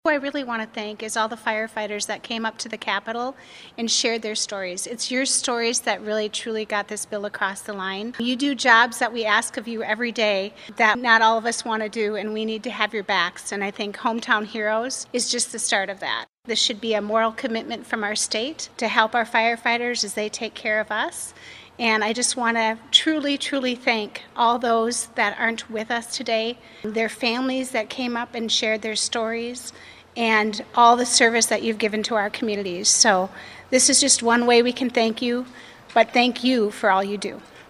Who I really want to thank is all the firefighters that came up to the Capitol and shared their stories. It's your stories that really truly got this bill across the line. You do jobs that we ask of you every day that not all of us want to do, and we need to have your backs. And I think Hometown Heroes is just the start of that. This should be a moral commitment from our state to help our firefighters as they take care of us. And I just want to truly, truly thank all those that aren't with us today, their families that came up and shared their stories, and all the service that you've given to our communities. So this is just one way we can thank you, but thank you for all you do.